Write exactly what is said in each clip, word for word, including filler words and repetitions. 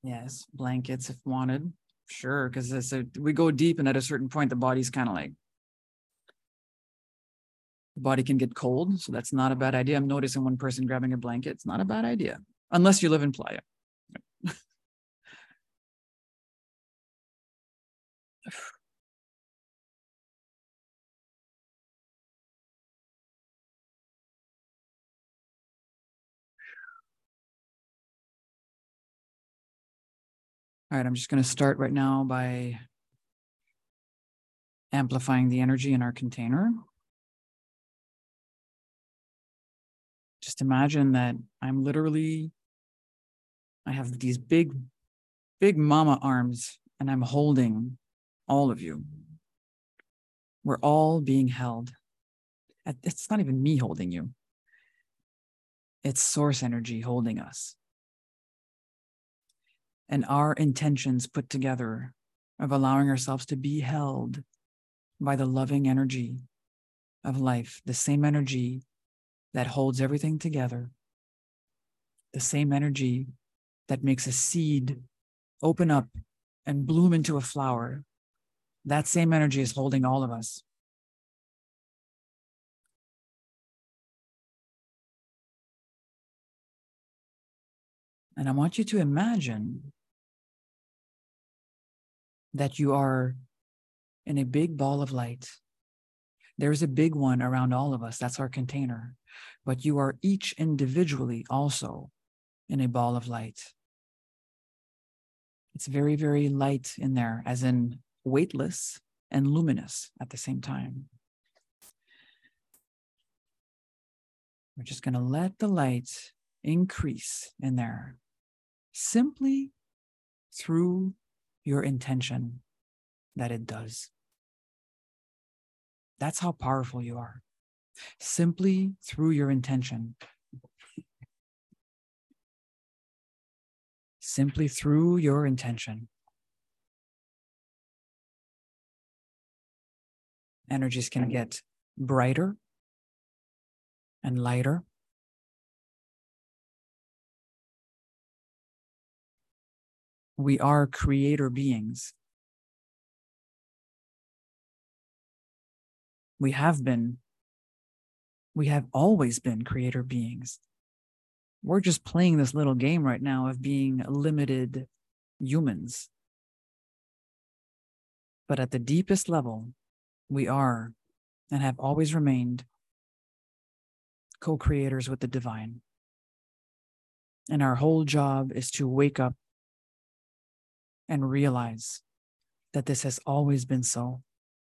Yes, blankets if wanted. Sure, because we go deep, and at a certain point, the body's kind of like, the body can get cold. So that's not a bad idea. I'm noticing one person grabbing a blanket. It's not a bad idea, unless you live in Playa. All right, I'm just going to start right now by amplifying the energy in our container. Just imagine that I'm literally, I have these big, big mama arms, and I'm holding all of you. We're all being held. It's not even me holding you. It's source energy holding us. And our intentions put together of allowing ourselves to be held by the loving energy of life, the same energy that holds everything together, the same energy that makes a seed open up and bloom into a flower. That same energy is holding all of us. And I want you to imagine that you are in a big ball of light. There's a big one around all of us. That's our container. But you are each individually also in a ball of light. It's very, very light in there, as in weightless and luminous at the same time. We're just going to let the light increase in there simply through your intention that it does. That's how powerful you are. Simply through your intention. Simply through your intention. Energies can get brighter and lighter. We are creator beings. We have been, we have always been creator beings. We're just playing this little game right now of being limited humans. But at the deepest level, we are and have always remained co-creators with the divine. And our whole job is to wake up and realize that this has always been so.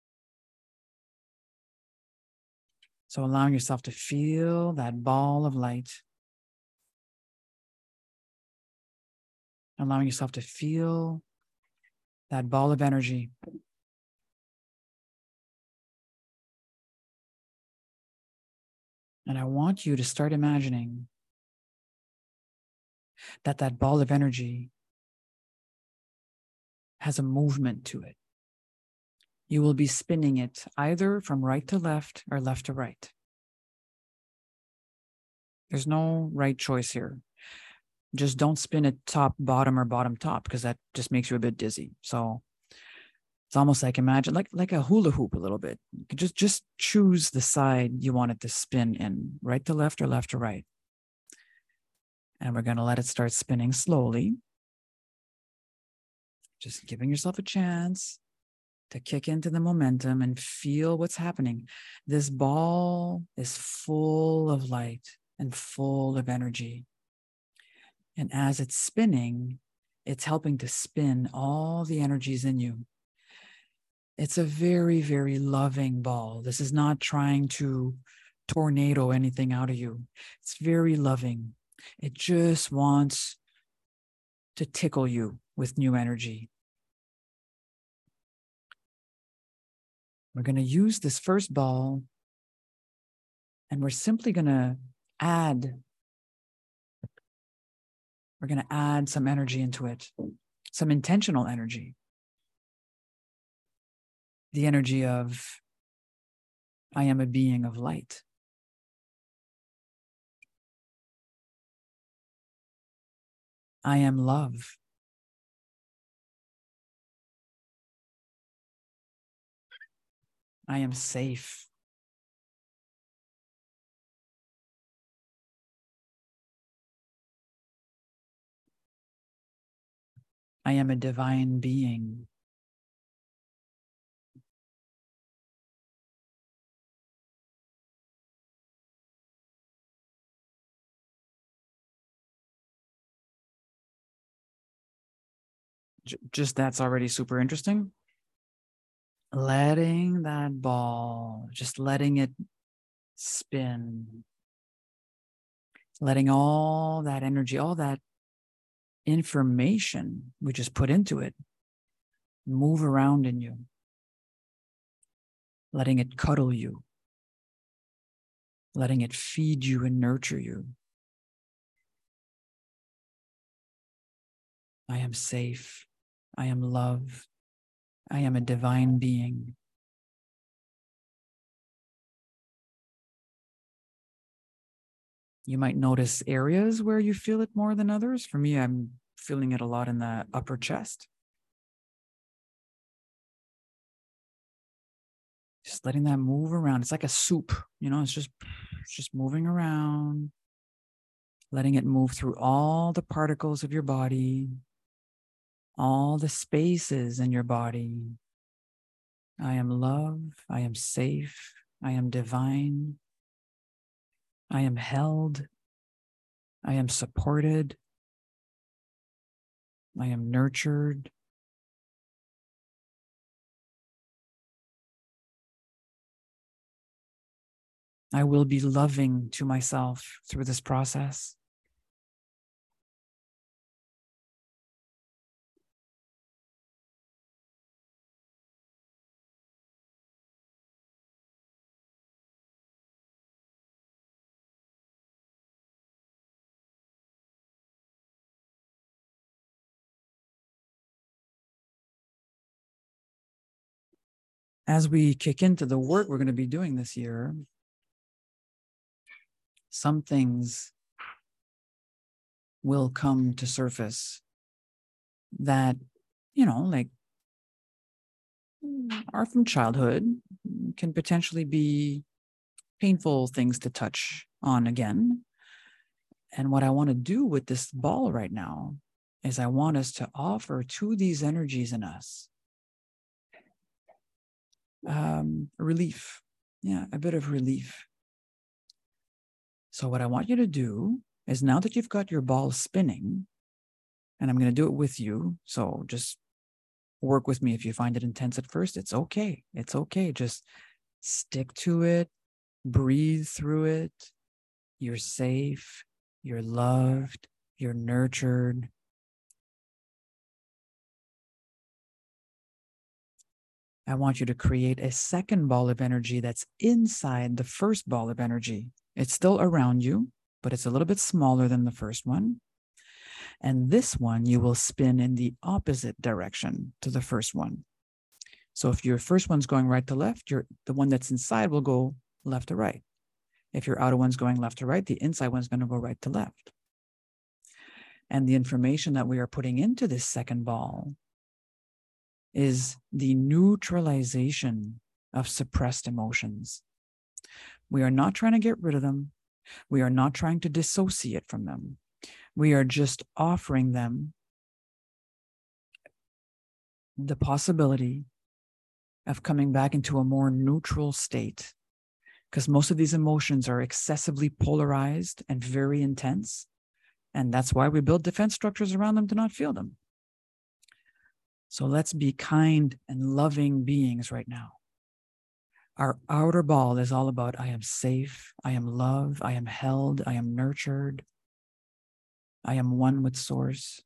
So allowing yourself to feel that ball of light. Allowing yourself to feel that ball of energy. And I want you to start imagining that that ball of energy has a movement to it. You will be spinning it either from right to left or left to right. There's no right choice here. Just don't spin it top, bottom, or bottom, top, because that just makes you a bit dizzy. So it's almost like imagine like, like a hula hoop a little bit. You could just, just choose the side you want it to spin in, right to left or left to right. And we're going to let it start spinning slowly. Just giving yourself a chance to kick into the momentum and feel what's happening. This ball is full of light and full of energy. And as it's spinning, it's helping to spin all the energies in you. It's a very, very loving ball. This is not trying to tornado anything out of you. It's very loving. It just wants to tickle you with new energy. We're going to use this first ball, and we're simply going to add, we're going to add some energy into it, some intentional energy. The energy of, I am a being of light. I am love. I am safe. I am a divine being. J- just that's already super interesting. Letting that ball, just letting it spin, letting all that energy, all that information we just put into it move around in you, letting it cuddle you, letting it feed you and nurture you. I am safe. I am love. I am a divine being. You might notice areas where you feel it more than others. For me, I'm feeling it a lot in the upper chest. Just letting that move around. It's like a soup, you know, it's just, it's just moving around, letting it move through all the particles of your body, all the spaces in your body. I am love. I am safe. I am divine. I am held. I am supported. I am nurtured. I will be loving to myself through this process. As we kick into the work we're going to be doing this year, some things will come to surface that, you know, like are from childhood, can potentially be painful things to touch on again. And what I want to do with this ball right now is I want us to offer to these energies in us um, relief. Yeah, a bit of relief. So what I want you to do is, now that you've got your ball spinning, and I'm going to do it with you, so just work with me. If you find it intense at first, it's okay. It's okay. Just stick to it. Breathe through it. You're safe. You're loved. You're nurtured. I want you to create a second ball of energy that's inside the first ball of energy. It's still around you, but it's a little bit smaller than the first one. And this one you will spin in the opposite direction to the first one. So if your first one's going right to left, your the one that's inside will go left to right. If your outer one's going left to right, the inside one's going to go right to left. And the information that we are putting into this second ball is the neutralization of suppressed emotions. We are not trying to get rid of them. We are not trying to dissociate from them. We are just offering them the possibility of coming back into a more neutral state, because most of these emotions are excessively polarized and very intense. And that's why we build defense structures around them to not feel them. So let's be kind and loving beings right now. Our outer ball is all about, I am safe, I am loved, I am held, I am nurtured, I am one with source.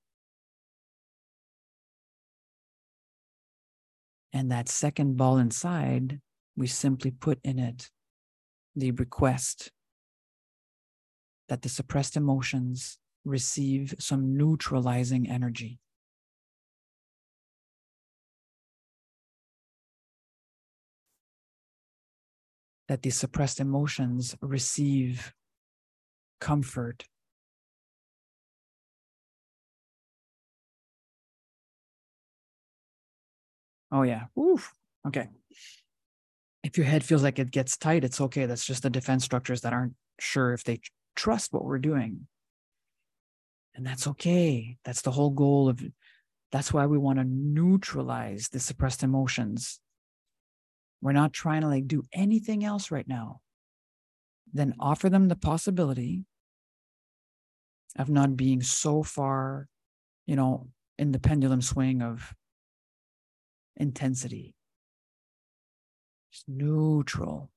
And that second ball inside, we simply put in it the request that the suppressed emotions receive some neutralizing energy. That the suppressed emotions receive comfort. Oh yeah, oof, okay. If your head feels like it gets tight, it's okay. That's just the defense structures that aren't sure if they trust what we're doing. And that's okay. That's the whole goal of, that's why we want to neutralize the suppressed emotions. We're not trying to like do anything else right now. Then offer them the possibility of not being so far, you know, in the pendulum swing of intensity. Just neutral.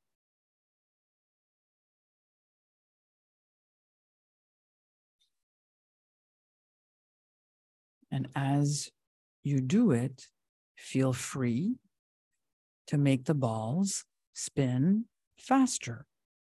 And as you do it, feel free to make the balls spin faster.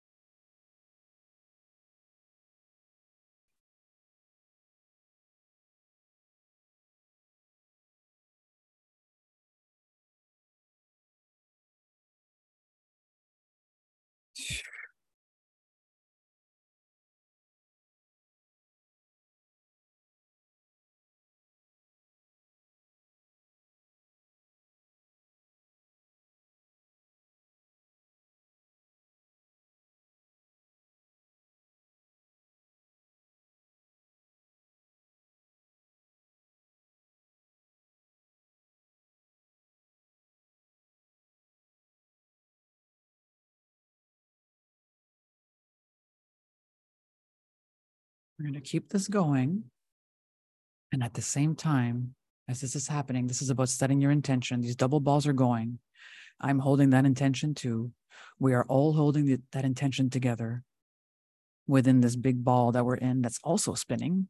We're going to keep this going. And at the same time, as this is happening, this is about setting your intention. These double balls are going. I'm holding that intention too. We are all holding the, that intention together within this big ball that we're in that's also spinning.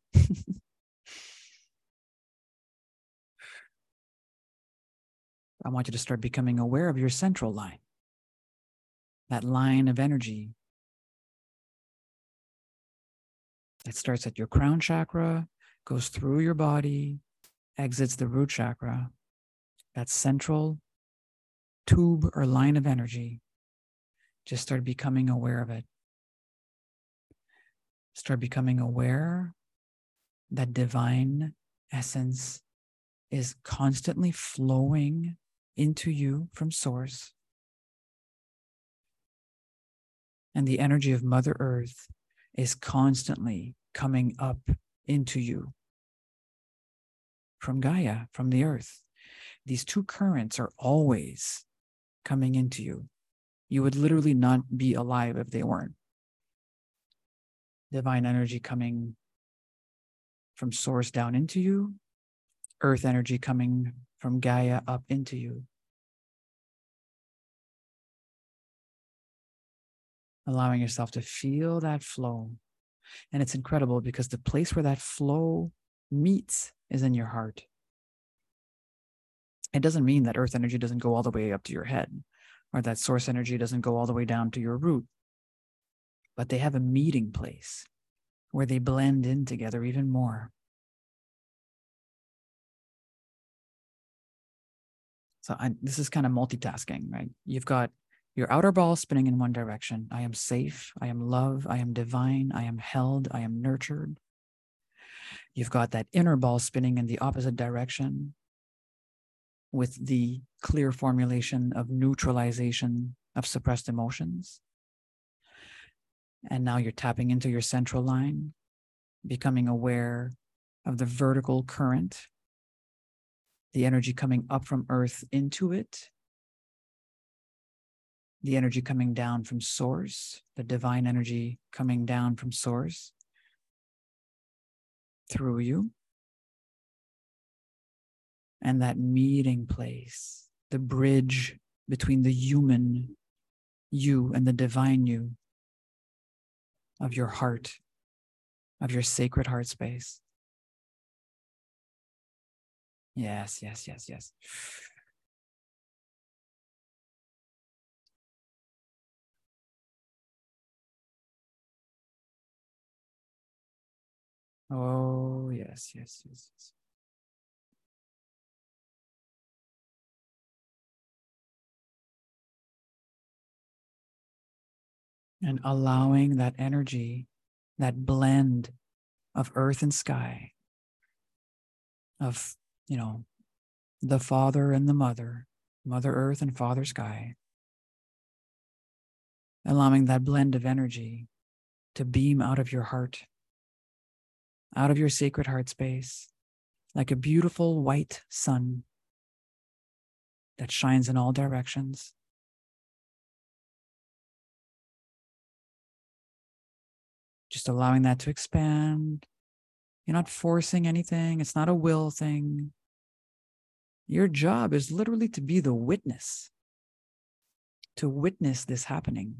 I want you to start becoming aware of your central line, that line of energy that starts at your crown chakra, goes through your body, exits the root chakra. That central tube or line of energy. Just start becoming aware of it. Start becoming aware that divine essence is constantly flowing into you from source. And the energy of Mother Earth is constantly coming up into you from Gaia, from the earth. These two currents are always coming into you. You would literally not be alive if they weren't. Divine energy coming from source down into you, earth energy coming from Gaia up into you. Allowing yourself to feel that flow. And it's incredible because the place where that flow meets is in your heart. It doesn't mean that earth energy doesn't go all the way up to your head, or that source energy doesn't go all the way down to your root. But they have a meeting place where they blend in together even more. So I, this is kind of multitasking, right? You've got your outer ball spinning in one direction. I am safe. I am love. I am divine. I am held. I am nurtured. You've got that inner ball spinning in the opposite direction with the clear formulation of neutralization of suppressed emotions. And now you're tapping into your central line, becoming aware of the vertical current, the energy coming up from earth into it, the energy coming down from source, the divine energy coming down from source through you. And that meeting place, the bridge between the human you and the divine you of your heart, of your sacred heart space. Yes, yes, yes, yes. Oh, yes, yes, yes, yes. And allowing that energy, that blend of earth and sky, of, you know, the father and the mother, Mother Earth and Father Sky, allowing that blend of energy to beam out of your heart, out of your sacred heart space, like a beautiful white sun that shines in all directions. Just allowing that to expand. You're not forcing anything. It's not a will thing. Your job is literally to be the witness, to witness this happening.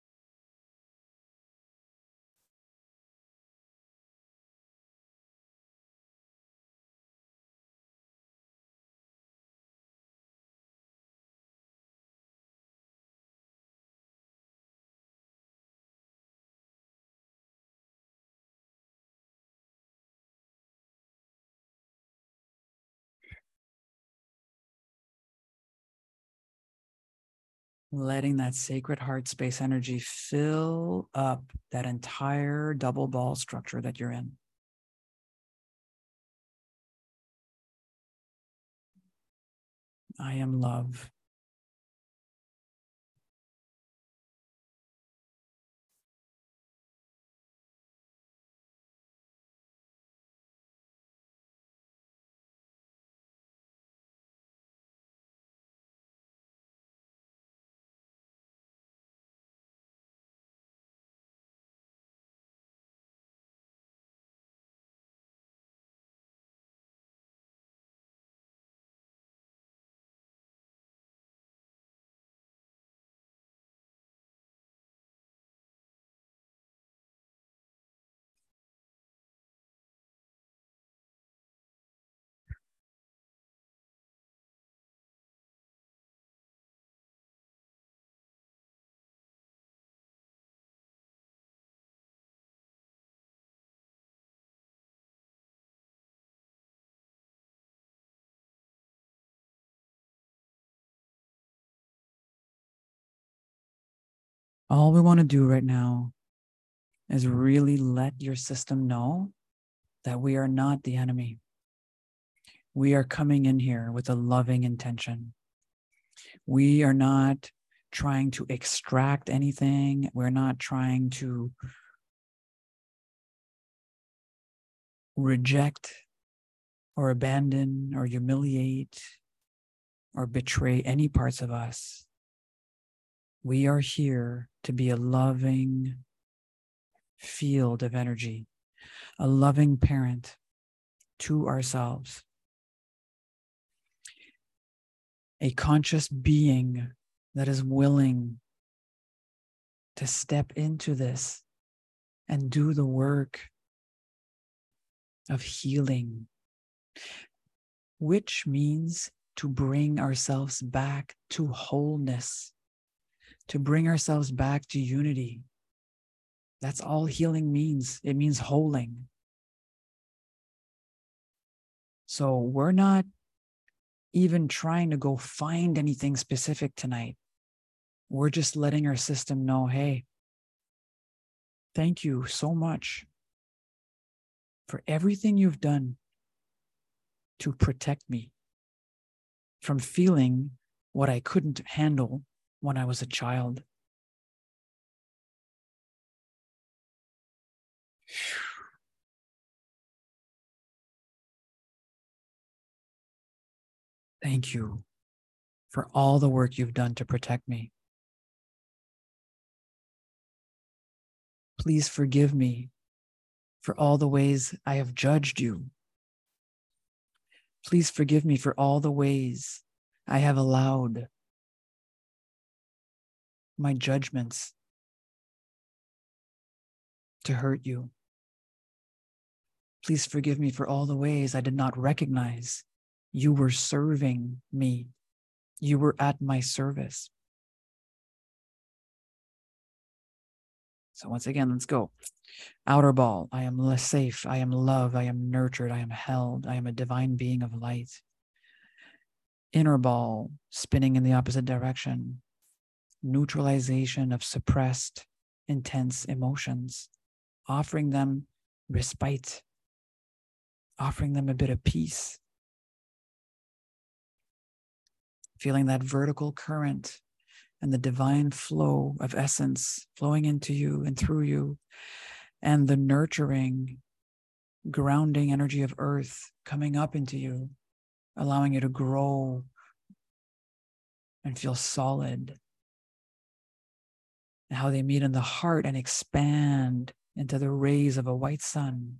Letting that sacred heart space energy fill up that entire double ball structure that you're in. I am love. All we want to do right now is really let your system know that we are not the enemy. We are coming in here with a loving intention. We are not trying to extract anything. We're not trying to reject or abandon or humiliate or betray any parts of us. We are here to be a loving field of energy, a loving parent to ourselves, a conscious being that is willing to step into this and do the work of healing, which means to bring ourselves back to wholeness, to bring ourselves back to unity. That's all healing means. It means holding. So we're not even trying to go find anything specific tonight. We're just letting our system know, hey, thank you so much for everything you've done to protect me from feeling what I couldn't handle when I was a child. Thank you for all the work you've done to protect me. Please forgive me for all the ways I have judged you. Please forgive me for all the ways I have allowed my judgments to hurt you. Please forgive me for all the ways I did not recognize you were serving me. You were at my service. So once again, let's go. Outer ball, I am less safe. I am love. I am nurtured. I am held. I am a divine being of light. Inner ball, spinning in the opposite direction. Neutralization of suppressed, intense emotions. Offering them respite. Offering them a bit of peace. Feeling that vertical current and the divine flow of essence flowing into you and through you, and the nurturing, grounding energy of earth coming up into you, allowing you to grow and feel solid. And how they meet in the heart and expand into the rays of a white sun.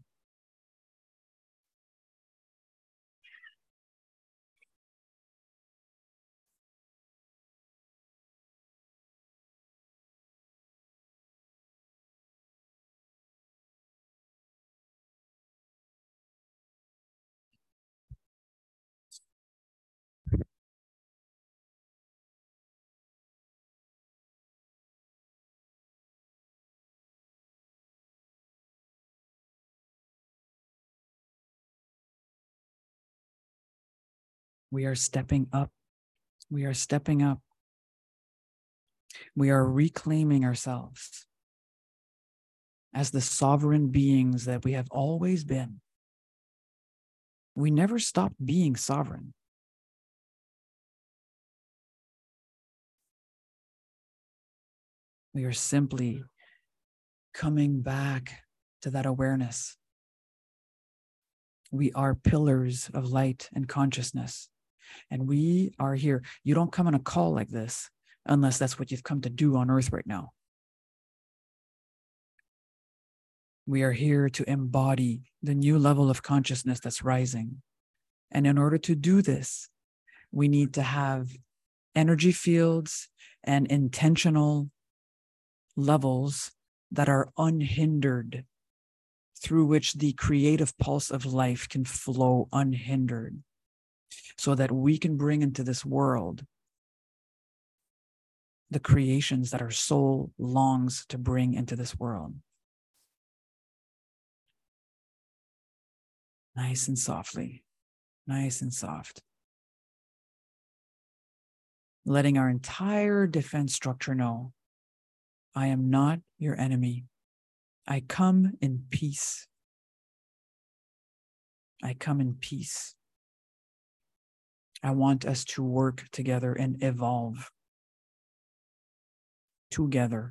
We are stepping up. We are stepping up. We are reclaiming ourselves as the sovereign beings that we have always been. We never stopped being sovereign. We are simply coming back to that awareness. We are pillars of light and consciousness, and we are here. You don't come on a call like this unless that's what you've come to do on earth right now. We are here to embody the new level of consciousness that's rising. And in order to do this, we need to have energy fields and intentional levels that are unhindered, through which the creative pulse of life can flow unhindered, so that we can bring into this world the creations that our soul longs to bring into this world. Nice and softly, nice and soft. Letting our entire defense structure know, I am not your enemy. I come in peace. I come in peace. I want us to work together and evolve together.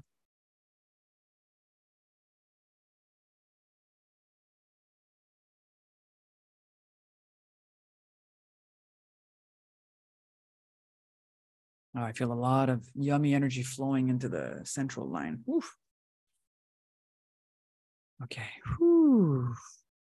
Oh, I feel a lot of yummy energy flowing into the central line. Oof. Okay. Whew.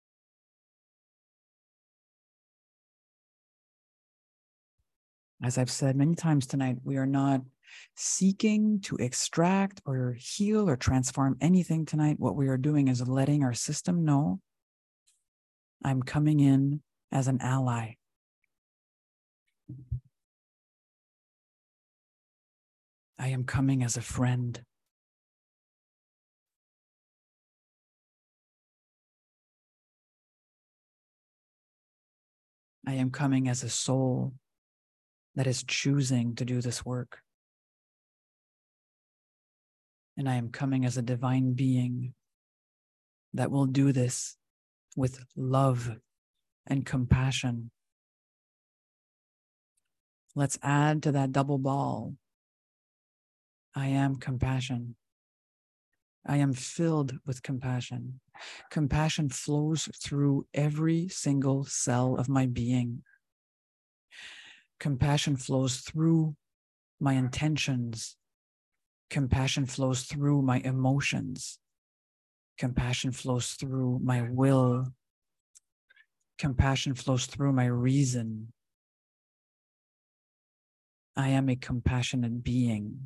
As I've said many times tonight, we are not seeking to extract or heal or transform anything tonight. What we are doing is letting our system know, I'm coming in as an ally. I am coming as a friend. I am coming as a soul that is choosing to do this work. And I am coming as a divine being that will do this with love and compassion. Let's add to that double ball. I am compassion. I am filled with compassion. Compassion flows through every single cell of my being. Compassion flows through my intentions. Compassion flows through my emotions. Compassion flows through my will. Compassion flows through my reason. I am a compassionate being.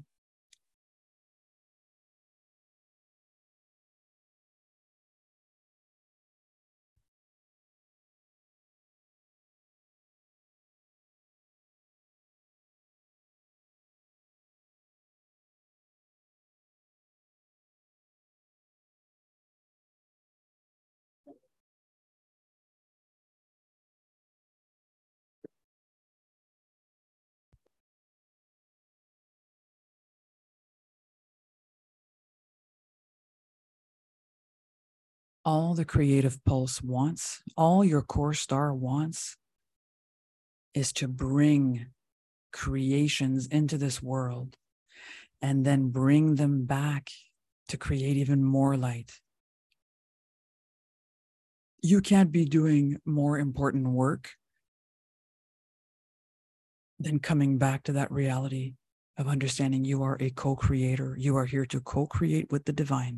All the creative pulse wants, all your core star wants, is to bring creations into this world and then bring them back to create even more light. You can't be doing more important work than coming back to that reality of understanding you are a co-creator. You are here to co-create with the divine.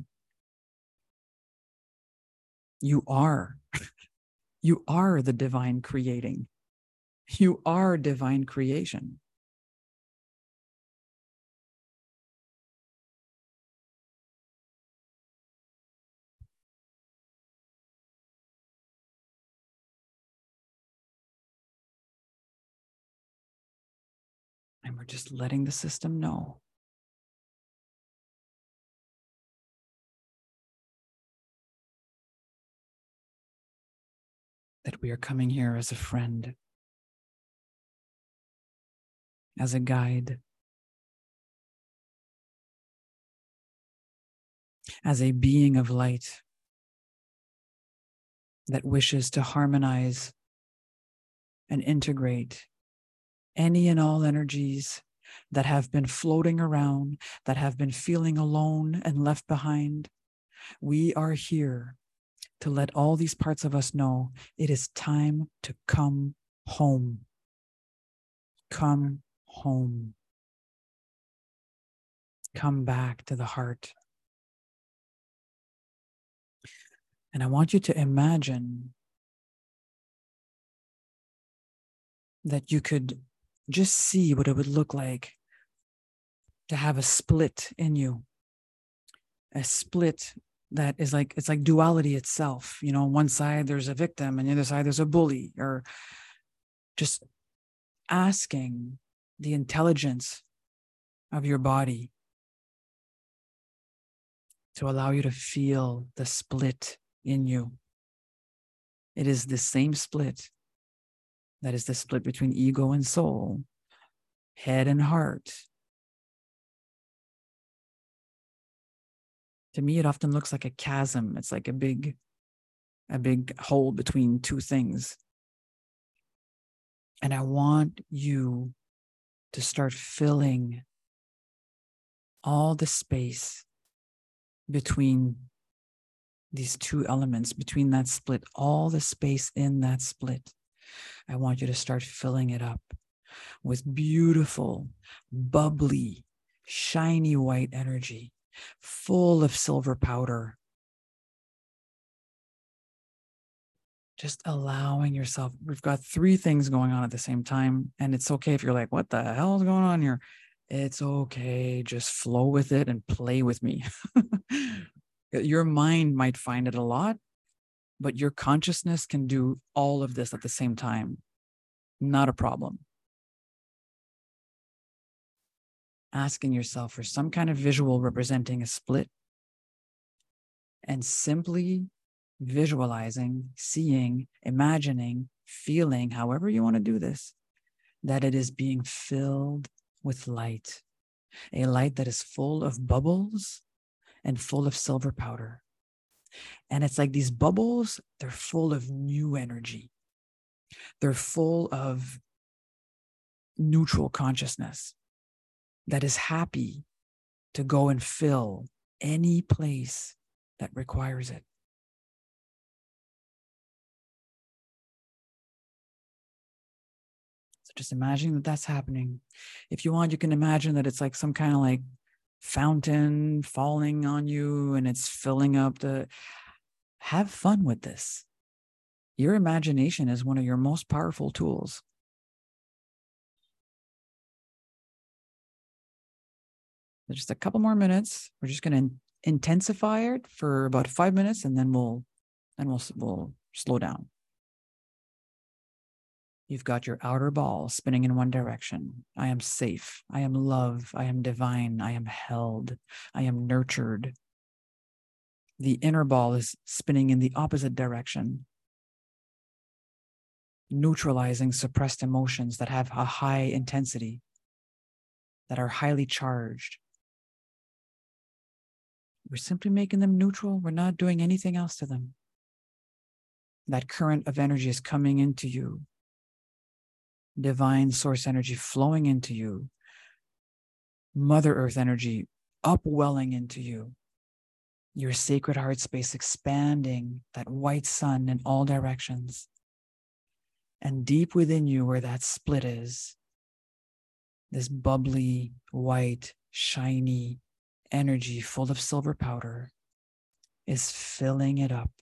You are. You are the divine creating. You are divine creation. And we're just letting the system know that we are coming here as a friend, as a guide, as a being of light that wishes to harmonize and integrate any and all energies that have been floating around, that have been feeling alone and left behind. We are here to let all these parts of us know it is time to come home. Come home. Come back to the heart. And I want you to imagine that you could just see what it would look like to have a split in you. A split that is like, it's like duality itself. You know, on one side there's a victim and the other side there's a bully, or just asking the intelligence of your body to allow you to feel the split in you. It is the same split that is the split between ego and soul, head and heart. To me, it often looks like a chasm. It's like a big, a big hole between two things. And I want you to start filling all the space between these two elements, between that split, all the space in that split. I want you to start filling it up with beautiful, bubbly, shiny white energy, full of silver powder. Just allowing yourself, we've got three things going on at the same time. And it's okay if you're like, what the hell is going on here? It's okay. Just flow with it and play with me. Your mind might find it a lot, but your consciousness can do all of this at the same time. Not a problem. Asking yourself for some kind of visual representing a split, and simply visualizing, seeing, imagining, feeling, however you want to do this, that it is being filled with light, a light that is full of bubbles and full of silver powder. And it's like these bubbles, they're full of new energy. They're full of neutral consciousness that is happy to go and fill any place that requires it. So just imagine that that's happening. If you want, you can imagine that it's like some kind of like fountain falling on you and it's filling up the... Have fun with this. Your imagination is one of your most powerful tools. Just a couple more minutes. We're just going to intensify it for about five minutes, and then we'll, then we'll, we'll slow down. You've got your outer ball spinning in one direction. I am safe. I am love. I am divine. I am held. I am nurtured. The inner ball is spinning in the opposite direction, neutralizing suppressed emotions that have a high intensity, that are highly charged. We're simply making them neutral. We're not doing anything else to them. That current of energy is coming into you. Divine source energy flowing into you, Mother Earth energy upwelling into you, your sacred heart space expanding, that white sun in all directions. And deep within you, where that split is, this bubbly, white, shiny energy full of silver powder is filling it up.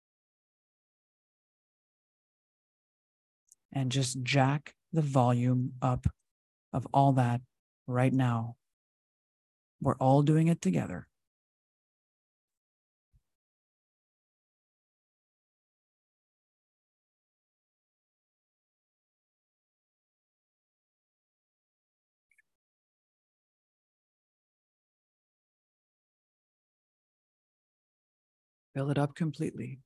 And just jack the volume up of all that right now. We're all doing it together. Fill it up completely.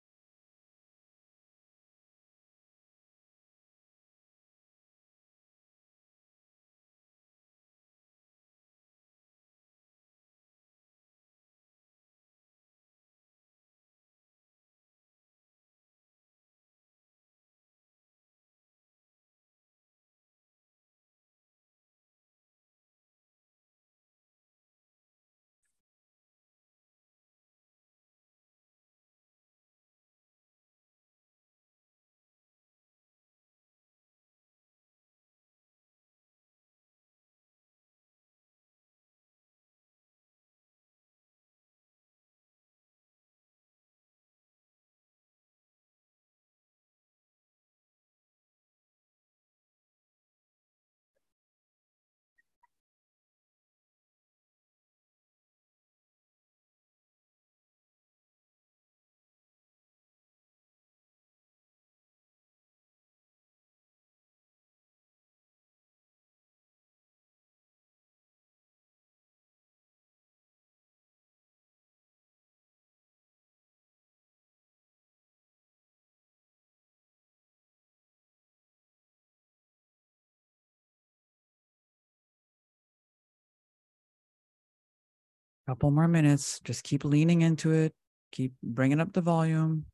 Couple more minutes. Just keep leaning into it. Keep bringing up the volume.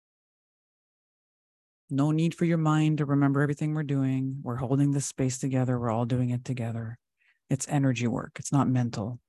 No need for your mind to remember everything we're doing. We're holding this space together. We're all doing it together. It's energy work. It's not mental.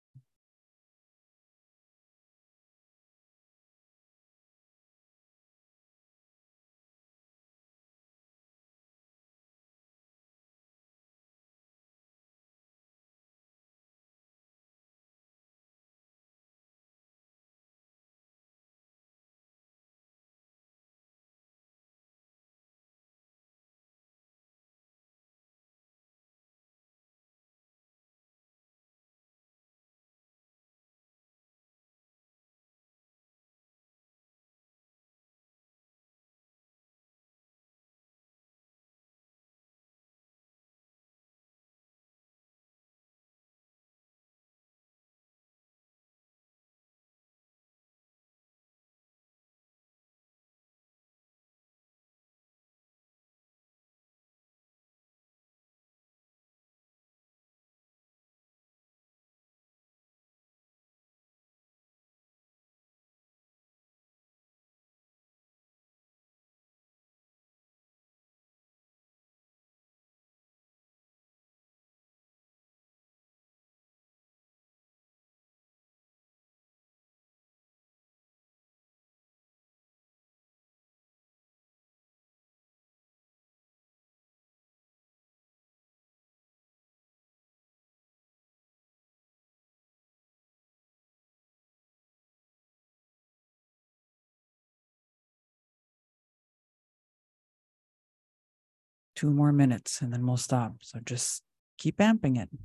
Two more minutes and then we'll stop. So just keep amping it.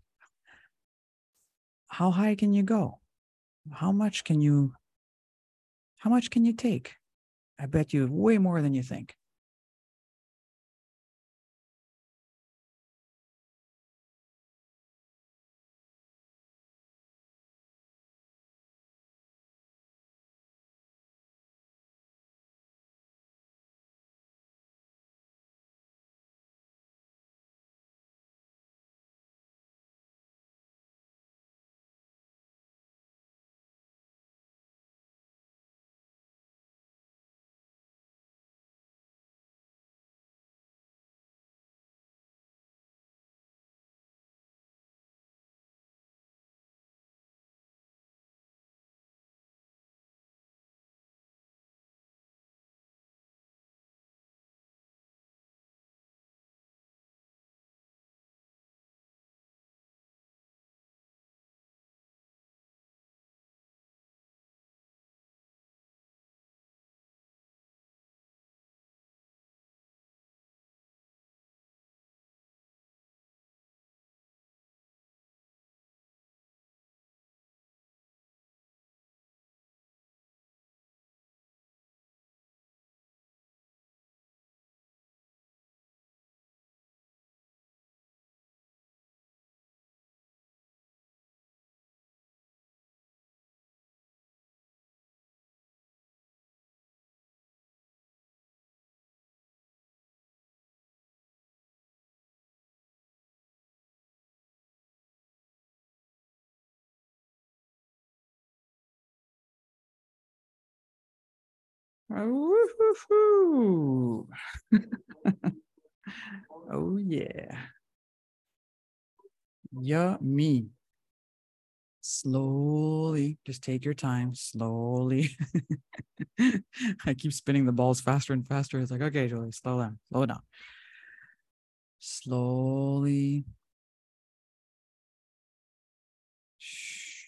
How high can you go? How much can you, how much can you take? I bet you way more than you think. Oh, oh yeah. Yummy. Slowly, just take your time. Slowly. I keep spinning the balls faster and faster. It's like, okay, Julie, slow down, slow down. Slowly. Shh.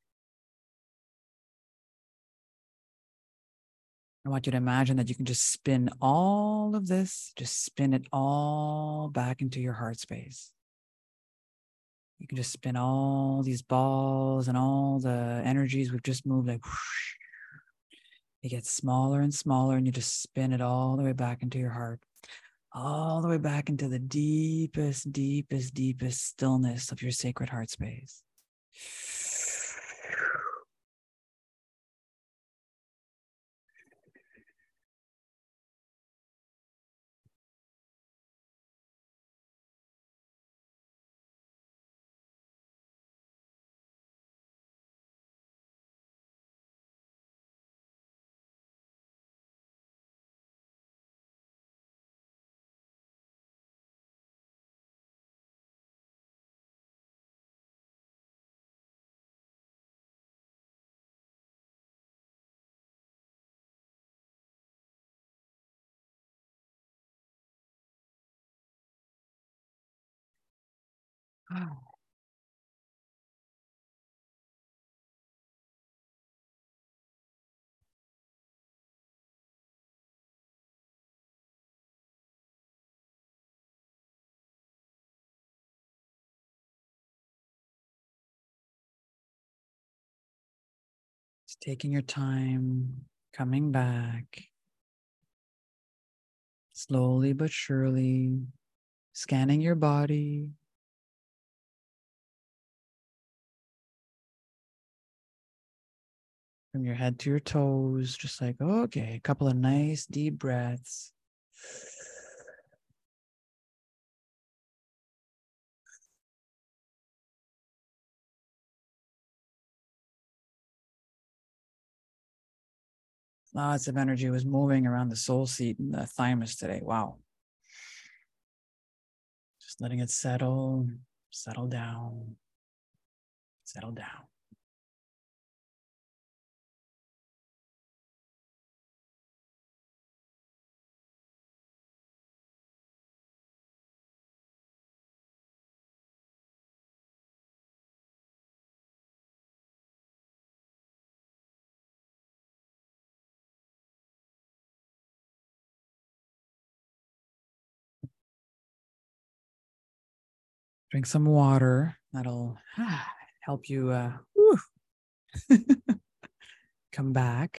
I want you to imagine that you can just spin all of this, just spin it all back into your heart space. You can just spin all these balls and all the energies we've just moved, like whoosh. It gets smaller and smaller, and you just spin it all the way back into your heart, all the way back into the deepest, deepest, deepest stillness of your sacred heart space. Just taking your time, coming back, slowly but surely, scanning your body. From your head to your toes, just like, okay, a couple of nice deep breaths. Lots of energy was moving around the soul seat and the thymus today. Wow. Just letting it settle, settle down, settle down. Drink some water. That'll help you uh, come back.